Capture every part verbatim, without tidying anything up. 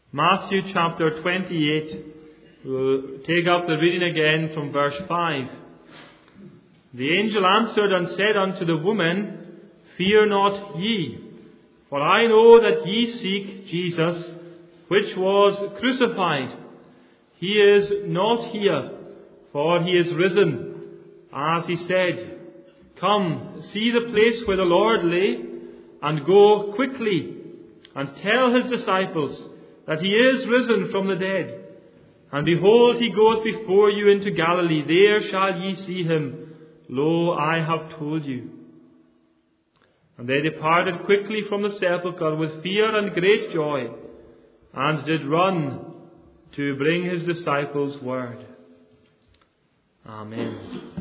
Matthew chapter twenty-eight. We'll take up the reading again from verse five. The angel answered and said unto the woman, Fear not ye, for I know that ye seek Jesus, which was crucified. He is not here, for he is risen, as he said. Come, see the place where the Lord lay, and go quickly, and tell his disciples that he is risen from the dead. And behold, he goeth before you into Galilee. There shall ye see him. Lo, I have told you. And they departed quickly from the sepulchre with fear and great joy, and did run to bring his disciples word. Amen.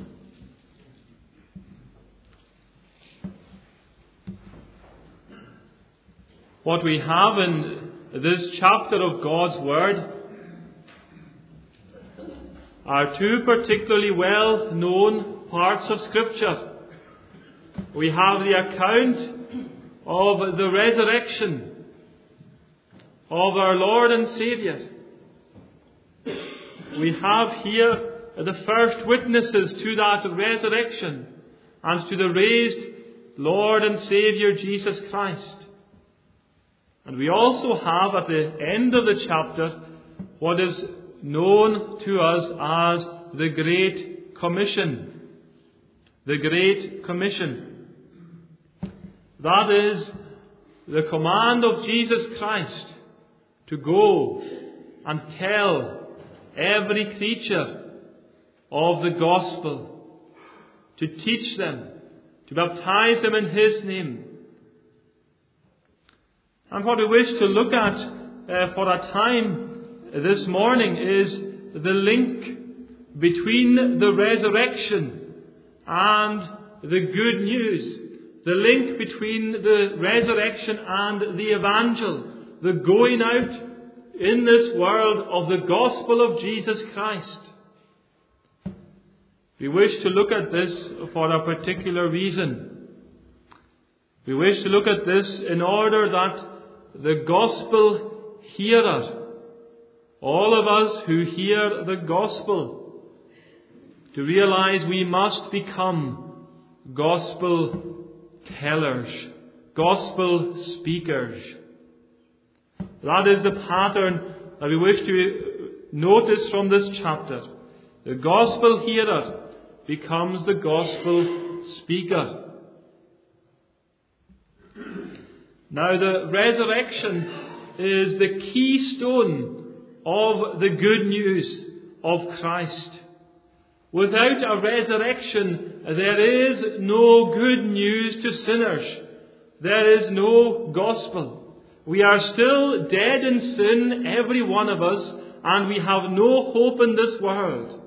What we have in this chapter of God's Word are two particularly well-known parts of Scripture. We have the account of the resurrection of our Lord and Saviour. We have here the first witnesses to that resurrection and to the raised Lord and Saviour Jesus Christ. And we also have at the end of the chapter what is known to us as the Great Commission. The Great Commission. That is the command of Jesus Christ to go and tell every creature of the gospel, to teach them, to baptize them in his name. And what we wish to look at uh, for a time this morning is the link between the resurrection and the good news. The link between the resurrection and the evangel. The going out in this world of the gospel of Jesus Christ. We wish to look at this for a particular reason. We wish to look at this in order that the gospel hearer, all of us who hear the gospel, to realize we must become gospel tellers, gospel speakers. That is the pattern that we wish to notice from this chapter. The gospel hearer becomes the gospel speaker. Now, the resurrection is the keystone of the good news of Christ. Without a resurrection, there is no good news to sinners. There is no gospel. We are still dead in sin, every one of us, and we have no hope in this world.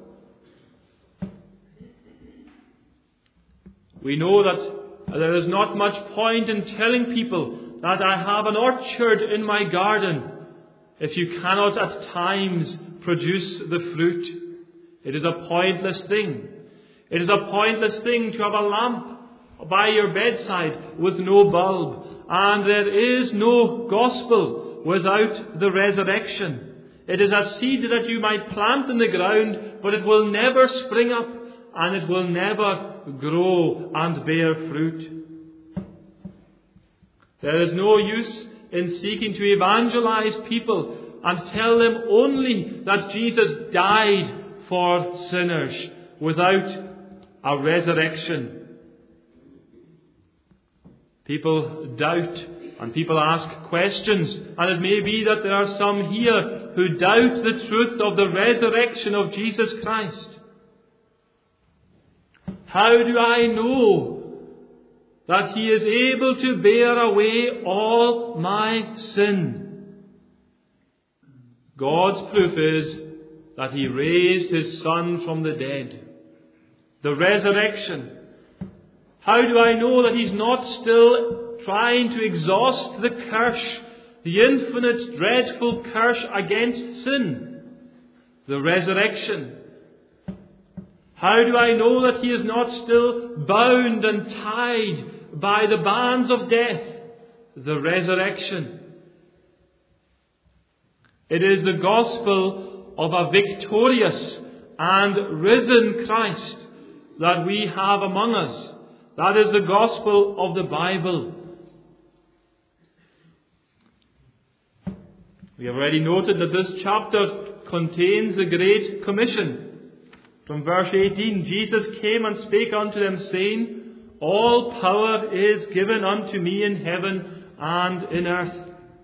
We know that there is not much point in telling people that I have an orchard in my garden if you cannot at times produce the fruit. It is a pointless thing. It is a pointless thing to have a lamp by your bedside with no bulb. And there is no gospel without the resurrection. It is a seed that you might plant in the ground, but it will never spring up and it will never grow and bear fruit. There is no use in seeking to evangelize people and tell them only that Jesus died for sinners without a resurrection. People doubt and people ask questions, and it may be that there are some here who doubt the truth of the resurrection of Jesus Christ. How do I know that he is able to bear away all my sin? God's proof is that he raised his Son from the dead. The resurrection. How do I know that he's not still trying to exhaust the curse, the infinite, dreadful curse against sin? The resurrection. How do I know that he is not still bound and tied by the bands of death? The resurrection. It is the gospel of a victorious and risen Christ that we have among us. That is the gospel of the Bible. We have already noted that this chapter contains the Great Commission. From verse eighteen, Jesus came and spake unto them, saying, All power is given unto me in heaven and in earth.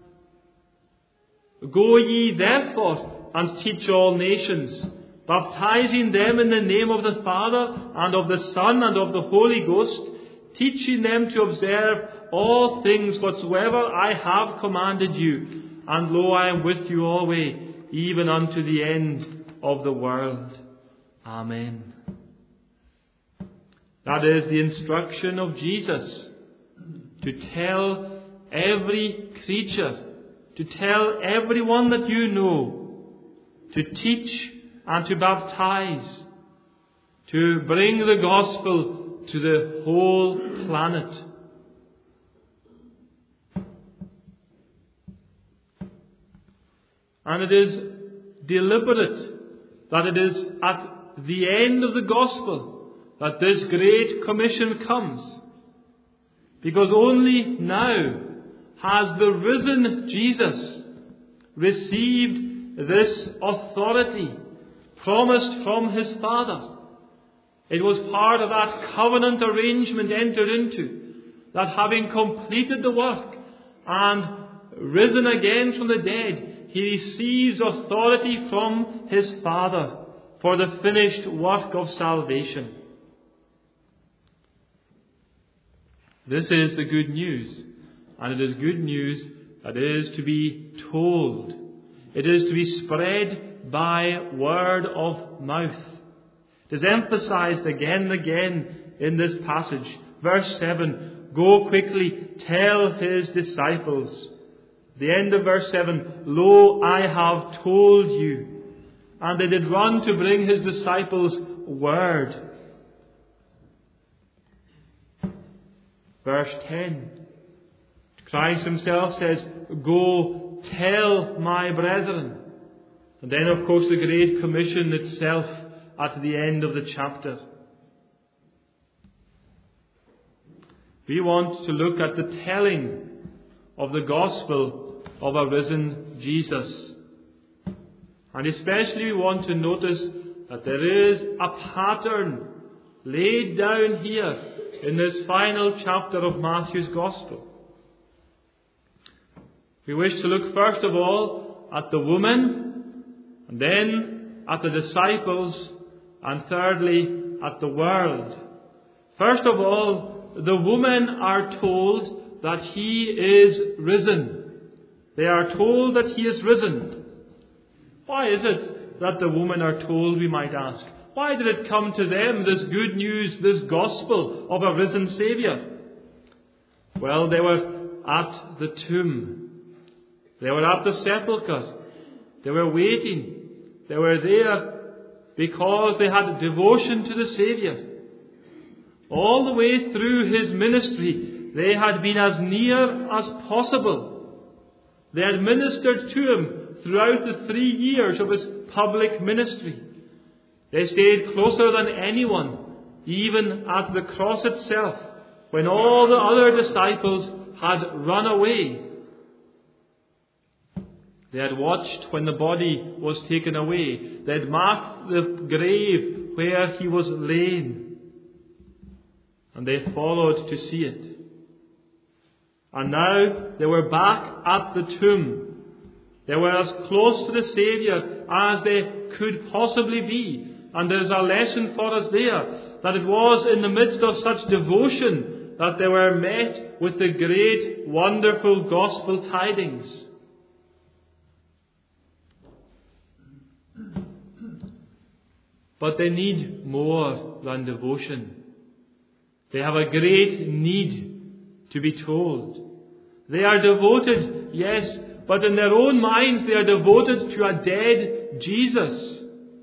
Go ye therefore and teach all nations, baptizing them in the name of the Father and of the Son and of the Holy Ghost, teaching them to observe all things whatsoever I have commanded you. And lo, I am with you always, even unto the end of the world. Amen. That is the instruction of Jesus, to tell every creature, to tell everyone that you know, to teach and to baptize, to bring the gospel to the whole planet. And it is deliberate that it is at the end of the gospel that this great commission comes. Because only now has the risen Jesus received this authority promised from his Father. It was part of that covenant arrangement entered into, that having completed the work and risen again from the dead, he receives authority from his Father for the finished work of salvation. This is the good news, and it is good news that is to be told. It is to be spread by word of mouth. It is emphasized again and again in this passage. Verse seven, Go quickly, tell his disciples. The end of verse seven, Lo, I have told you. And they did run to bring his disciples word. Verse ten, Christ himself says, Go tell my brethren. And then, of course, the Great Commission itself at the end of the chapter. We want to look at the telling of the gospel of a risen Jesus. And especially we want to notice that there is a pattern laid down here in this final chapter of Matthew's Gospel. We wish to look first of all at the woman, and then at the disciples, and thirdly at the world. First of all, the women are told that he is risen. They are told that he is risen. Why is it that the women are told, we might ask? Why did it come to them, this good news, this gospel of a risen Saviour? Well, they were at the tomb. They were at the sepulchre. They were waiting. They were there because they had devotion to the Saviour. All the way through his ministry, they had been as near as possible. They had ministered to him throughout the three years of his public ministry. They stayed closer than anyone, even at the cross itself, when all the other disciples had run away. They had watched when the body was taken away. They had marked the grave where he was laid. And they followed to see it. And now they were back at the tomb. They were as close to the Saviour as they could possibly be. And there is a lesson for us there, that it was in the midst of such devotion that they were met with the great, wonderful gospel tidings. But they need more than devotion. They have a great need to be told. They are devoted, yes, but in their own minds they are devoted to a dead Jesus.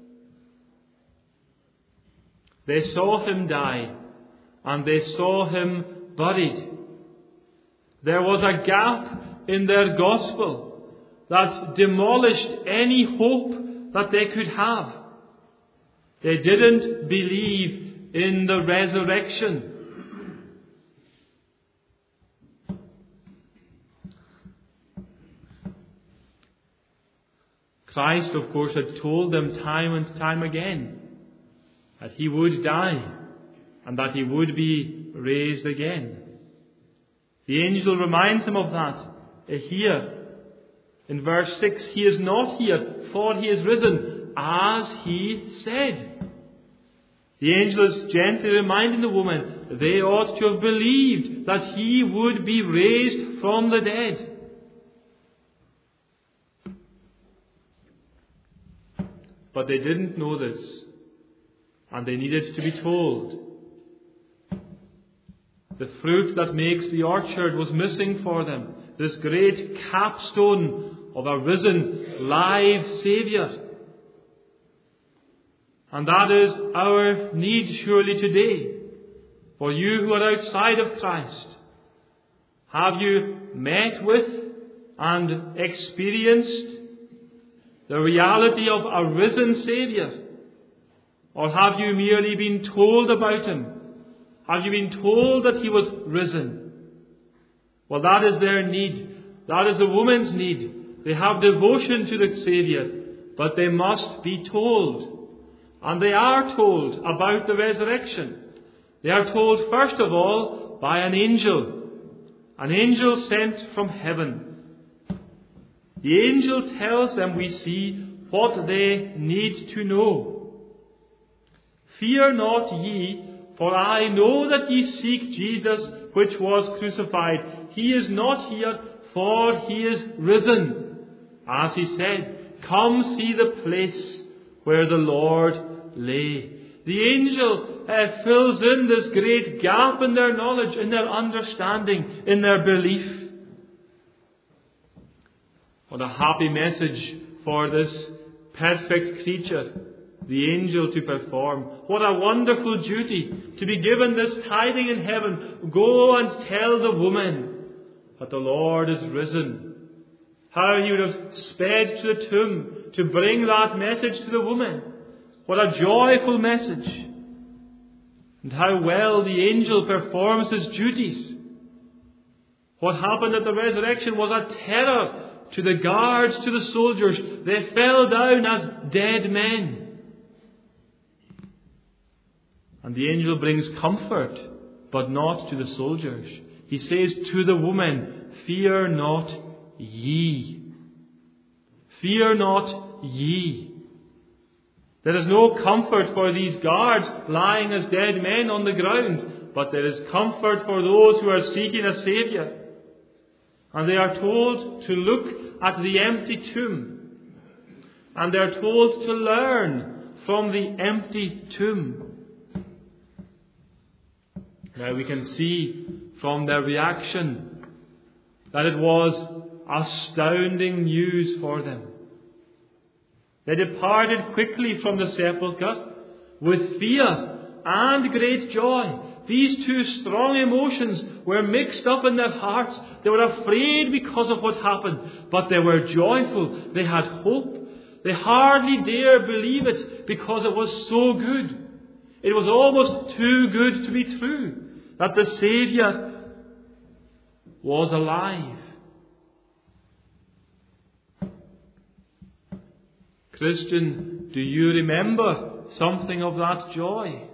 They saw him die, and they saw him buried. There was a gap in their gospel that demolished any hope that they could have. They didn't believe in the resurrection. Christ, of course, had told them time and time again that he would die and that he would be raised again. The angel reminds them of that here. In verse six, he is not here, for he is risen, as he said. The angel is gently reminding the woman they ought to have believed that he would be raised from the dead. But they didn't know this, and they needed to be told. The fruit that makes the orchard was missing for them, this great capstone of a risen, live Saviour. And that is our need surely today. For you who are outside of Christ, have you met with and experienced the reality of a risen Saviour? Or have you merely been told about him? Have you been told that he was risen? Well, that is their need. That is the woman's need. They have devotion to the Saviour, but they must be told. And they are told about the resurrection. They are told, first of all, by an angel. An angel sent from heaven. The angel tells them, we see, what they need to know. Fear not ye, for I know that ye seek Jesus, which was crucified. He is not here, for he is risen. As he said, come see the place where the Lord lay. The angel uh, fills in this great gap in their knowledge, in their understanding, in their belief. What a happy message for this perfect creature, the angel, to perform. What a wonderful duty to be given this tiding in heaven. Go and tell the woman that the Lord is risen. How he would have sped to the tomb to bring that message to the woman. What a joyful message. And how well the angel performs his duties. What happened at the resurrection was a terror to the guards, to the soldiers. They fell down as dead men. And the angel brings comfort, but not to the soldiers. He says to the woman, fear not ye. Fear not ye. There is no comfort for these guards lying as dead men on the ground, but there is comfort for those who are seeking a Saviour. And they are told to look at the empty tomb. And they are told to learn from the empty tomb. Now we can see from their reaction that it was astounding news for them. They departed quickly from the sepulchre with fear and great joy. These two strong emotions were mixed up in their hearts. They were afraid because of what happened, but they were joyful. They had hope. They hardly dare believe it because it was so good. It was almost too good to be true that the Saviour was alive. Christian, do you remember something of that joy?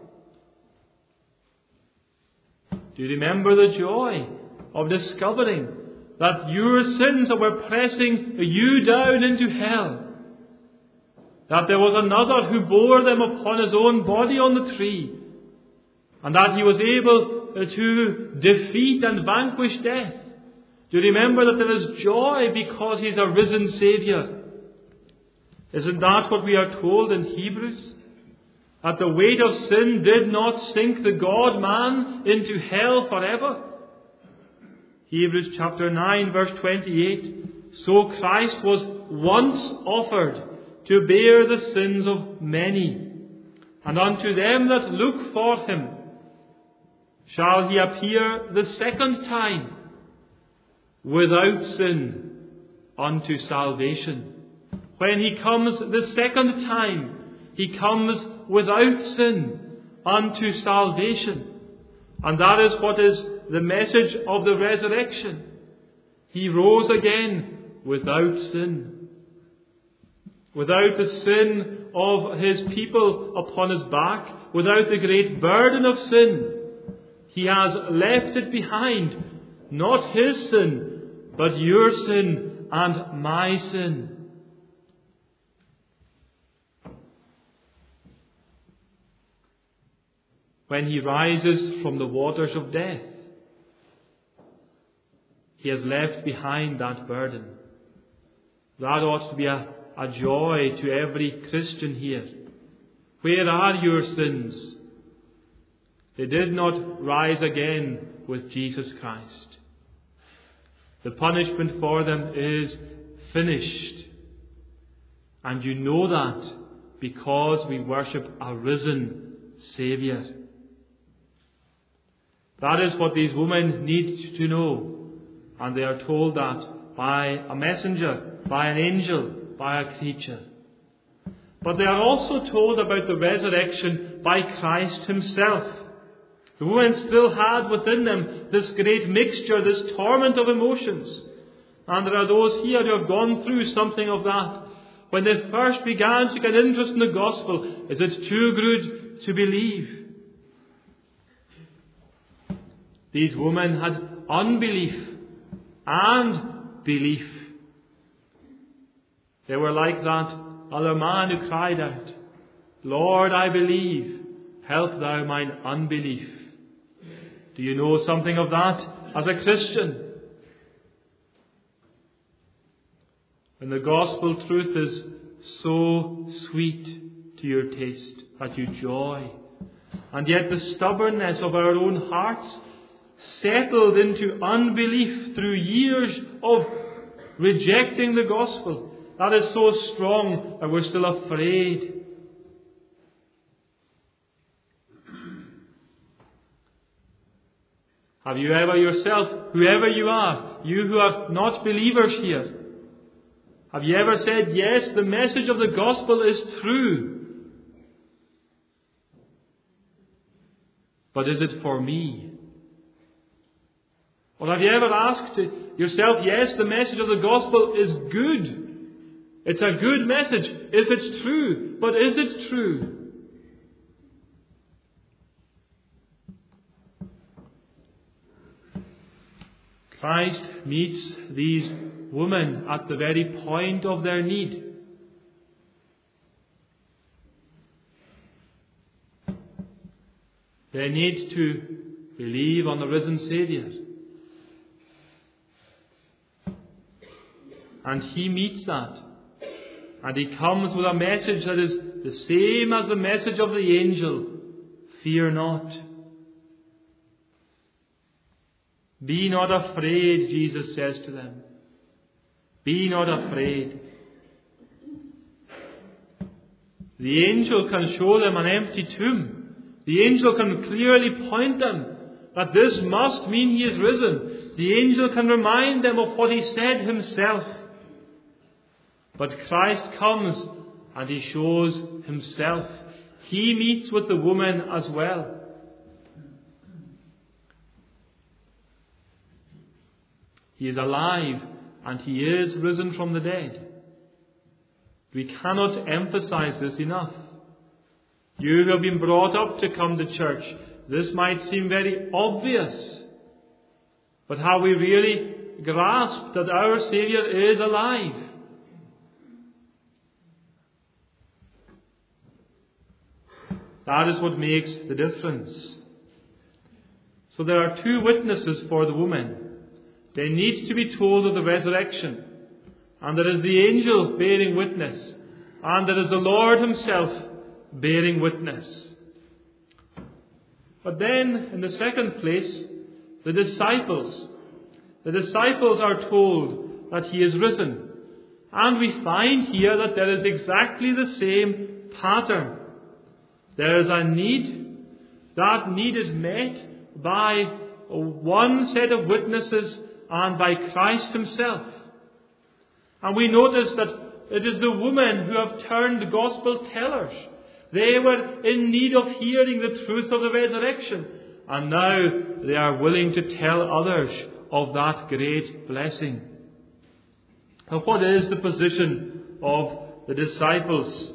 Do you remember the joy of discovering that your sins that were pressing you down into hell, that there was another who bore them upon his own body on the tree, and that he was able to defeat and vanquish death? Do you remember that there is joy because he's a risen Saviour? Isn't that what we are told in Hebrews? That the weight of sin did not sink the God-man into hell forever. Hebrews chapter nine verse twenty-eight. So Christ was once offered to bear the sins of many. And unto them that look for him shall he appear the second time without sin unto salvation. When he comes the second time, he comes without sin unto salvation. And that is what is the message of the resurrection. He rose again without sin. Without the sin of his people upon his back, without the great burden of sin. He has left it behind, not his sin, but your sin and my sin. When he rises from the waters of death, he has left behind that burden. That ought to be a, a joy to every Christian here. Where are your sins? They did not rise again with Jesus Christ. The punishment for them is finished. And you know that because we worship a risen Saviour. That is what these women need to know. And they are told that by a messenger, by an angel, by a creature. But they are also told about the resurrection by Christ himself. The women still had within them this great mixture, this torment of emotions. And there are those here who have gone through something of that. When they first began to get interest in the gospel, is it too good to believe? These women had unbelief and belief. They were like that other man who cried out, Lord, I believe, help thou mine unbelief. Do you know something of that as a Christian? When the gospel truth is so sweet to your taste that you joy, and yet the stubbornness of our own hearts settled into unbelief through years of rejecting the gospel, that is so strong that we're still afraid. Have you ever yourself, whoever you are, you who are not believers here, have you ever said, yes, the message of the gospel is true, but is it for me? Or have you ever asked yourself, yes, the message of the gospel is good. It's a good message if it's true, but is it true? Christ meets these women at the very point of their need. They need to believe on the risen Saviour. And he meets that. And he comes with a message that is the same as the message of the angel. Fear not. Be not afraid, Jesus says to them. Be not afraid. The angel can show them an empty tomb. The angel can clearly point them that this must mean he is risen. The angel can remind them of what he said himself. But Christ comes and he shows himself. He meets with the woman as well. He is alive and he is risen from the dead. We cannot emphasize this enough. You who have been brought up to come to church, this might seem very obvious. But have we really grasped that our Saviour is alive? That is what makes the difference. So there are two witnesses for the woman. They need to be told of the resurrection. And there is the angel bearing witness. And there is the Lord himself bearing witness. But then, in the second place, the disciples. The disciples are told that he is risen. And we find here that there is exactly the same pattern. There is a need. That need is met by one set of witnesses and by Christ himself. And we notice that it is the women who have turned the gospel tellers. They were in need of hearing the truth of the resurrection. And now they are willing to tell others of that great blessing. Now, what is the position of the disciples?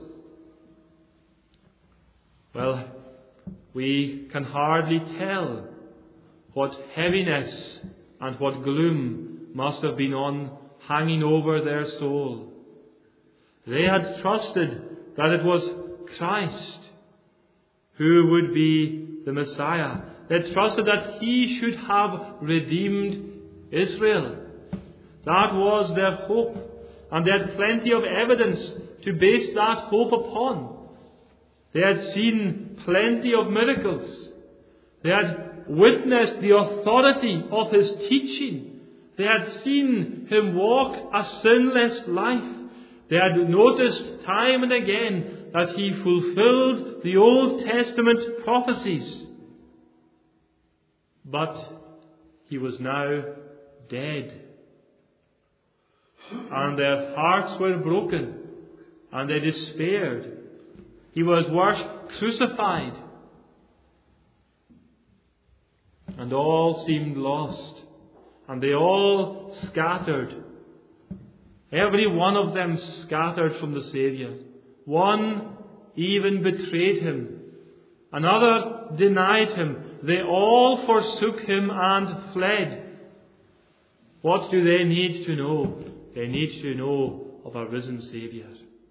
Well, we can hardly tell what heaviness and what gloom must have been on hanging over their soul. They had trusted that it was Christ who would be the Messiah. They trusted that He should have redeemed Israel. That was their hope. And they had plenty of evidence to base that hope upon. They had seen plenty of miracles. They had witnessed the authority of His teaching. They had seen Him walk a sinless life. They had noticed time and again that He fulfilled the Old Testament prophecies. But He was now dead. And their hearts were broken, and they despaired. He was worse, crucified. And all seemed lost. And they all scattered. Every one of them scattered from the Saviour. One even betrayed Him. Another denied Him. They all forsook Him and fled. What do they need to know? They need to know of a risen Saviour.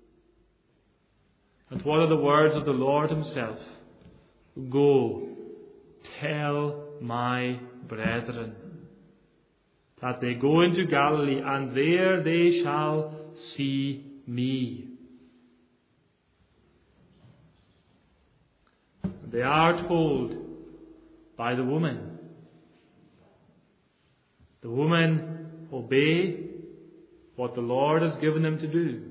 And what are the words of the Lord Himself? Go, tell my brethren that they go into Galilee, and there they shall see me. They are told by the woman. The woman obey what the Lord has given them to do.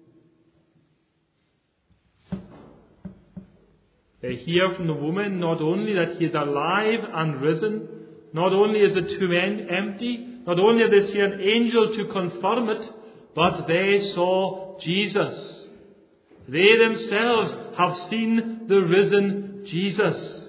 They hear from the woman not only that He is alive and risen, not only is the tomb empty, not only have they seen an angel to confirm it, but they saw Jesus. They themselves have seen the risen Jesus.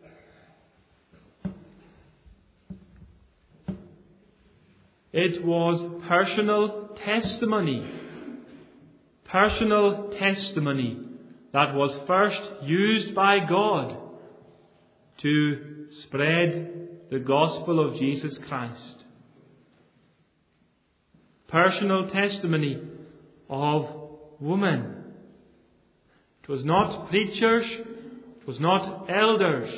It was personal testimony. Personal testimony that was first used by God to spread the gospel of Jesus Christ. Personal testimony of women. It was not preachers, it was not elders.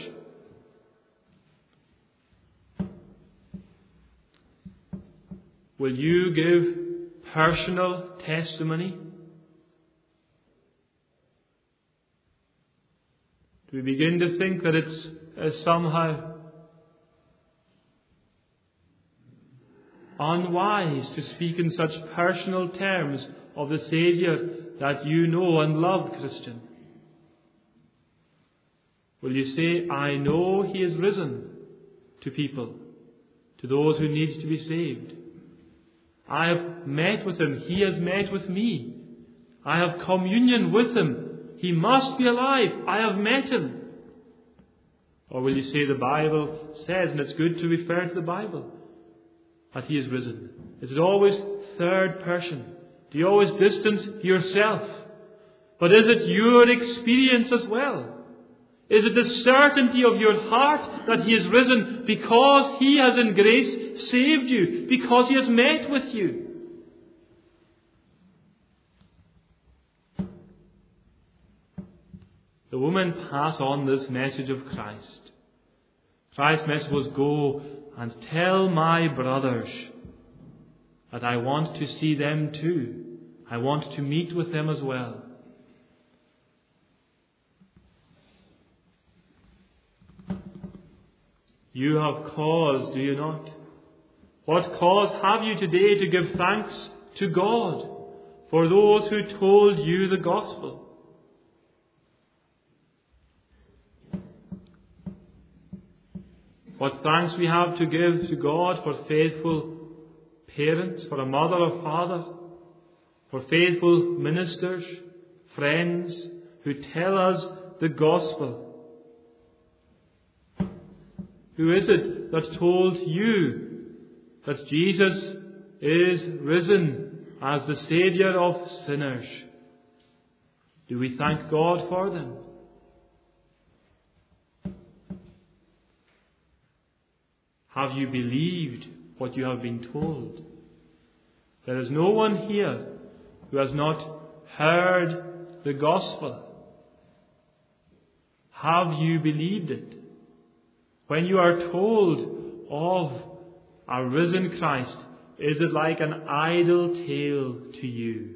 Will you give personal testimony? Do we begin to think that it's uh, somehow unwise to speak in such personal terms of the Saviour that you know and love, Christian? Will you say, I know He is risen, to people, to those who need to be saved? I have met with Him. He has met with me. I have communion with Him. He must be alive. I have met Him. Or will you say the Bible says, and it's good to refer to the Bible, that He is risen? Is it always third person? Do you always distance yourself? But is it your experience as well? Is it the certainty of your heart that He is risen because He has in grace saved you, because He has met with you? The women pass on this message of Christ. Christ's message was, go and tell my brothers that I want to see them too. I want to meet with them as well. You have cause, do you not? What cause have you today to give thanks to God for those who told you the gospel? What thanks we have to give to God for faithful parents, for a mother or father for faithful ministers, friends who tell us the gospel. Who is it that told you that Jesus is risen as the Saviour of sinners? Do we thank God for them? Have you believed what you have been told? There is no one here who has not heard the gospel. Have you believed it? When you are told of a risen Christ, is it like an idle tale to you?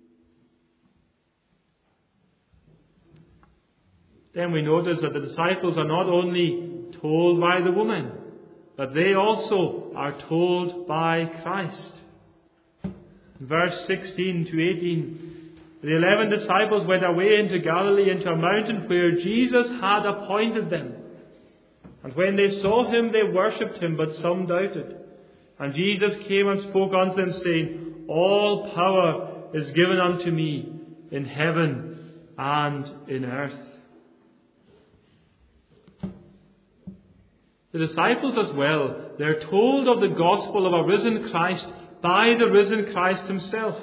Then we notice that the disciples are not only told by the woman, but they also are told by Christ. In verse sixteen to eighteen, the eleven disciples went away into Galilee, into a mountain where Jesus had appointed them. And when they saw him, they worshipped him, but some doubted. And Jesus came and spoke unto them, saying, All power is given unto me in heaven and in earth. The disciples as well, they're told of the gospel of a risen Christ by the risen Christ himself.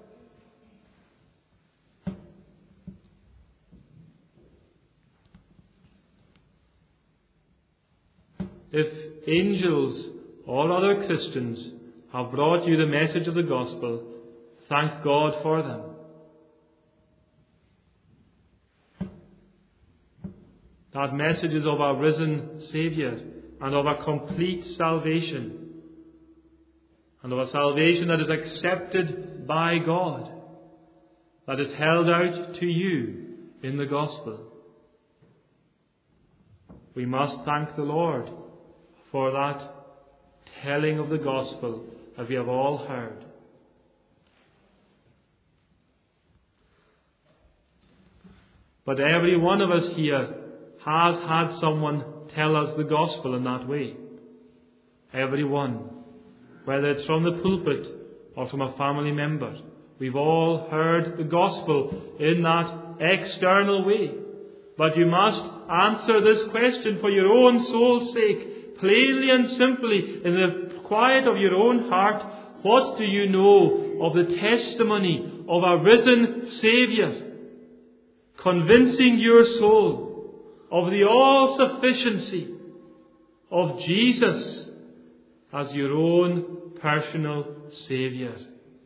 If angels or other Christians have brought you the message of the gospel, thank God for them. That message is of our risen Saviour and of a complete salvation, and of a salvation that is accepted by God, that is held out to you in the gospel. We must thank the Lord for that telling of the gospel that we have all heard. But every one of us here has had someone tell us the gospel in that way. Every one. Whether it's from the pulpit or from a family member. We've all heard the gospel in that external way. But you must answer this question for your own soul's sake, plainly and simply, in the quiet of your own heart. What do you know of the testimony of a risen Saviour, convincing your soul of the all-sufficiency of Jesus as your own personal Saviour?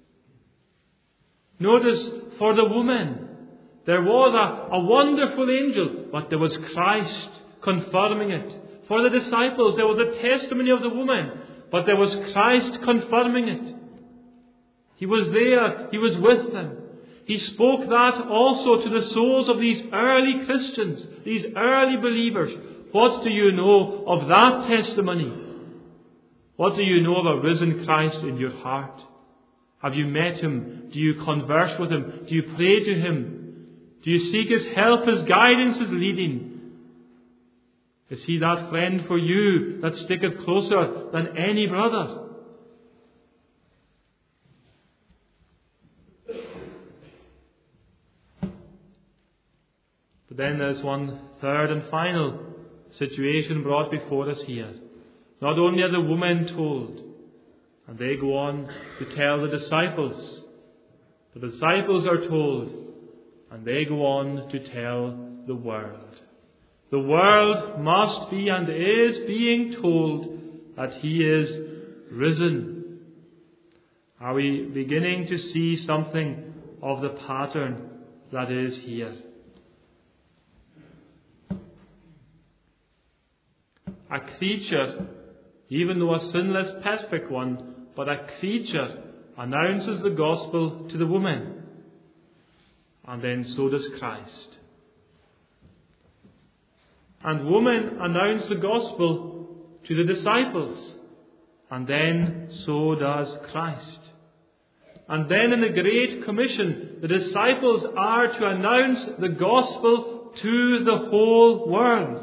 Notice, for the woman, there was a, a wonderful angel, but there was Christ confirming it. For the disciples, there was a testimony of the woman, but there was Christ confirming it. He was there. He was with them. He spoke that also to the souls of these early Christians, these early believers. What do you know of that testimony? What do you know of a risen Christ in your heart? Have you met him? Do you converse with him? Do you pray to him? Do you seek his help, his guidance, his leading? Is he that friend for you that sticketh closer than any brother? But then there's one third and final situation brought before us here. Not only are the women told, and they go on to tell the disciples. The disciples are told, and they go on to tell the world. The world must be and is being told that he is risen. Are we beginning to see something of the pattern that is here? A creature, even though a sinless, perfect one, but a creature announces the gospel to the woman. And then so does Christ. And woman announced the gospel to the disciples. And then so does Christ. And then in the Great Commission, the disciples are to announce the gospel to the whole world.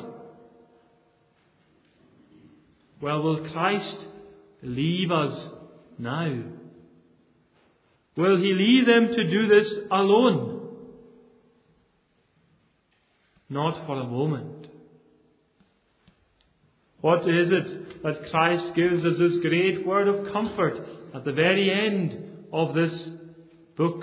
Well, will Christ leave us now? Will he leave them to do this alone? Not for a moment. What is it that Christ gives us this great word of comfort at the very end of this book?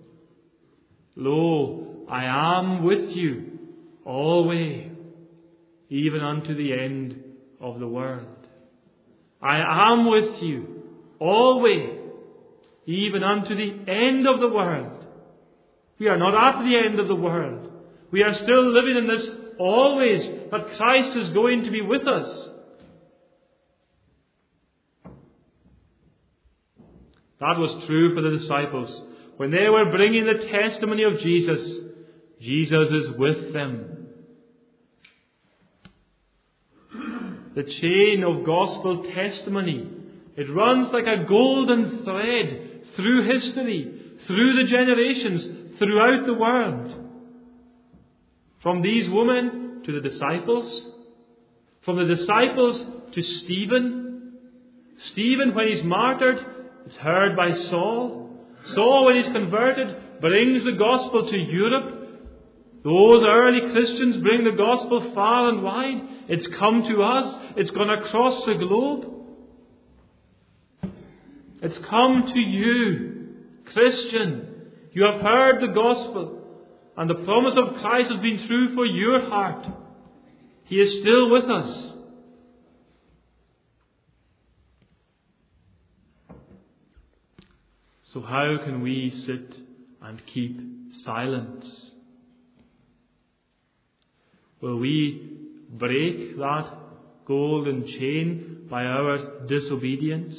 Lo, I am with you always, even unto the end of the world. I am with you always, even unto the end of the world. We are not at the end of the world. We are still living in this always, that Christ is going to be with us. That was true for the disciples. When they were bringing the testimony of Jesus, Jesus is with them. The chain of gospel testimony, it runs like a golden thread through history, through the generations, throughout the world. From these women to the disciples, from the disciples to Stephen. Stephen, when he's martyred, is heard by Saul. Saul, when he's converted, brings the gospel to Europe. Those early Christians bring the gospel far and wide. It's come to us. It's gone across the globe. It's come to you, Christian. You have heard the gospel, and the promise of Christ has been true for your heart. He is still with us. So how can we sit and keep silence? Will we break that golden chain by our disobedience?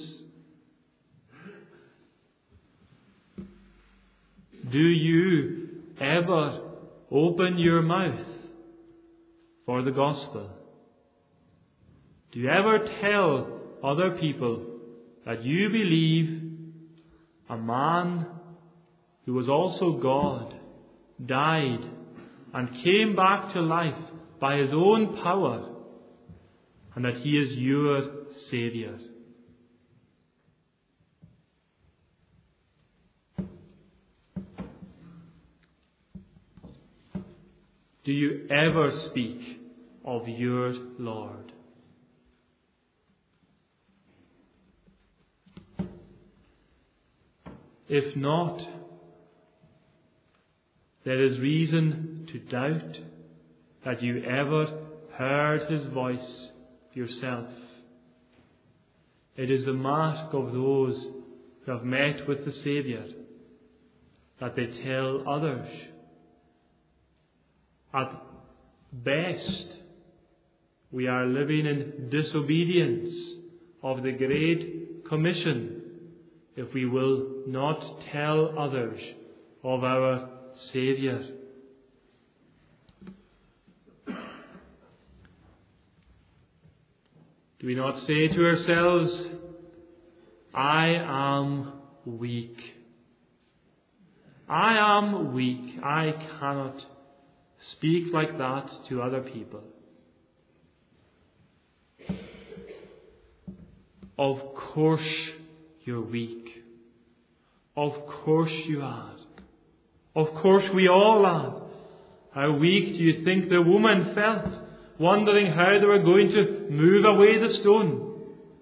Do you ever open your mouth for the gospel? Do you ever tell other people that you believe a man who was also God died and came back to life by his own power, and that he is your Saviour? Do you ever speak of your Lord? If not, there is reason to doubt that you ever heard his voice yourself. It is the mark of those who have met with the Saviour that they tell others. At best, we are living in disobedience of the Great Commission if we will not tell others of our Saviour. Do we not say to ourselves, I am weak. I am weak. I cannot speak like that to other people. Of course you're weak. Of course you are. Of course we all are. How weak do you think the woman felt, wondering how they were going to move away the stone?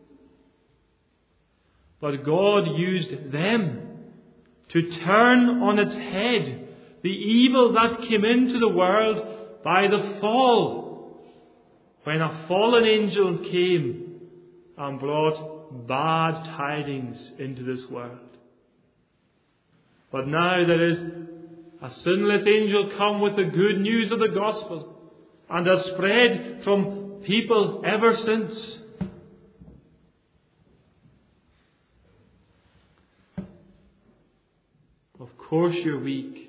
But God used them to turn on its head the evil that came into the world by the fall, when a fallen angel came and brought bad tidings into this world. But now there is a sinless angel come with the good news of the gospel, and has spread from people ever since. Of course you're weak.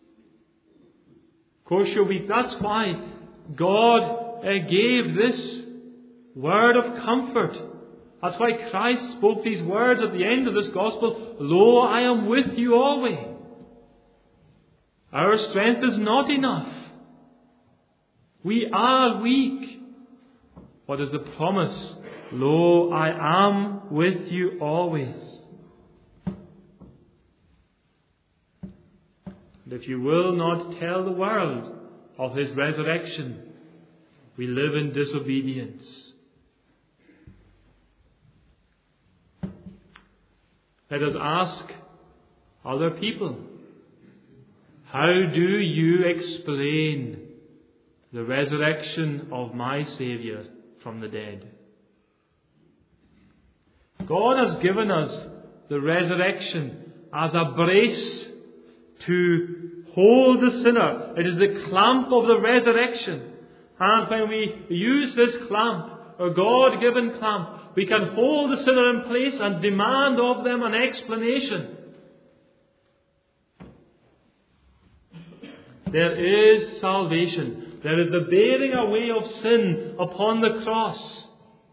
Of course you're weak. That's why God uh, gave this word of comfort. That's why Christ spoke these words at the end of this gospel. Lo, I am with you always. Our strength is not enough. We are weak. What is the promise? Lo, I am with you always. And if you will not tell the world of his resurrection, we live in disobedience. Let us ask other people, how do you explain the resurrection of my Saviour from the dead? God has given us the resurrection as a brace to hold the sinner. It is the clamp of the resurrection. And when we use this clamp, a God-given clamp, we can hold the sinner in place and demand of them an explanation. There is salvation. There is the bearing away of sin upon the cross.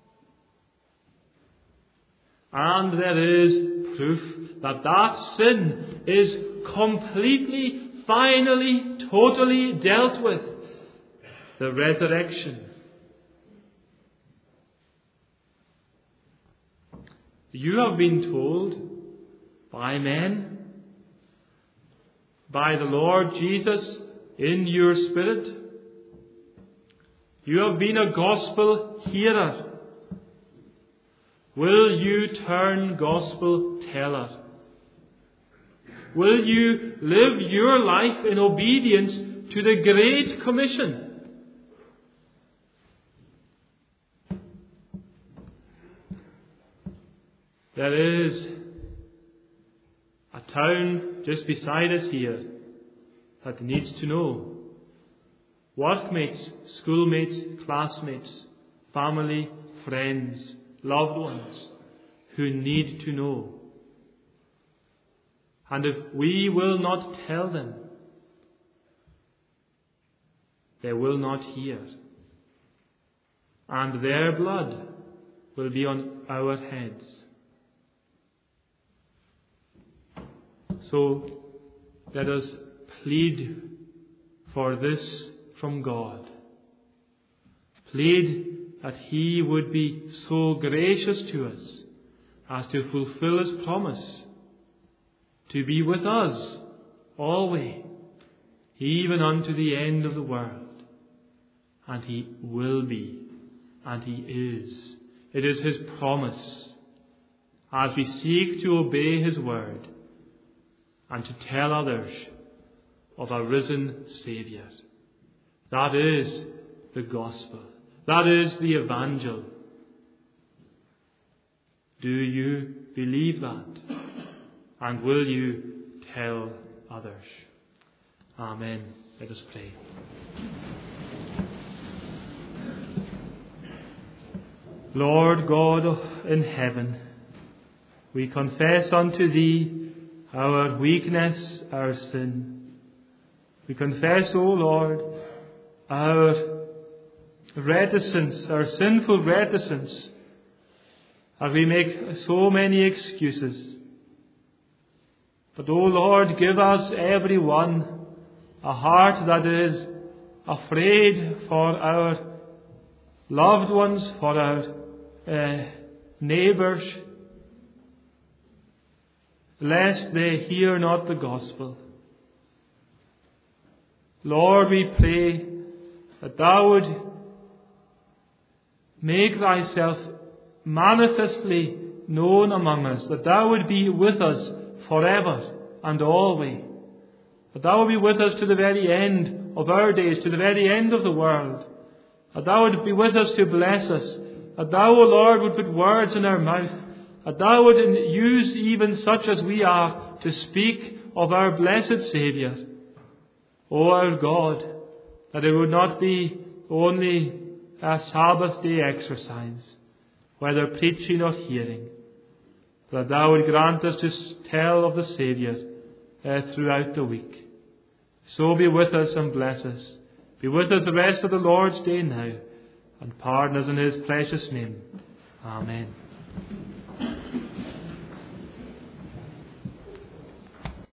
And there is proof that that sin is completely, finally, totally dealt with. The resurrection. You have been told by men, by the Lord Jesus in your spirit. You have been a gospel hearer. Will you turn gospel teller? Will you live your life in obedience to the Great Commission? There is a town just beside us here that needs to know. Workmates, schoolmates, classmates, family, friends, loved ones who need to know. And if we will not tell them, they will not hear. And their blood will be on our heads. So let us plead for this from God. Plead that He would be so gracious to us as to fulfill His promise to be with us always, even unto the end of the world. And He will be, and He is. It is His promise as we seek to obey His word and to tell others of a risen Saviour. That is the gospel. That is the evangel. Do you believe that? And will you tell others? Amen. Let us pray. Lord God in heaven, we confess unto Thee our weakness, our sin. We confess, O Lord, our reticence, our sinful reticence, as we make so many excuses. But, O Lord, give us every one a heart that is afraid for our loved ones, for our uh, neighbours, lest they hear not the gospel. Lord, we pray that Thou would make Thyself manifestly known among us, that Thou would be with us forever and always, that Thou would be with us to the very end of our days, to the very end of the world, that Thou would be with us to bless us, that Thou, O Lord, would put words in our mouth, that Thou would use even such as we are to speak of our blessed Saviour. O our God, that it would not be only a Sabbath day exercise, whether preaching or hearing, but that Thou would grant us to tell of the Saviour uh, throughout the week. So be with us and bless us. Be with us the rest of the Lord's day now, and pardon us in His precious name. Amen.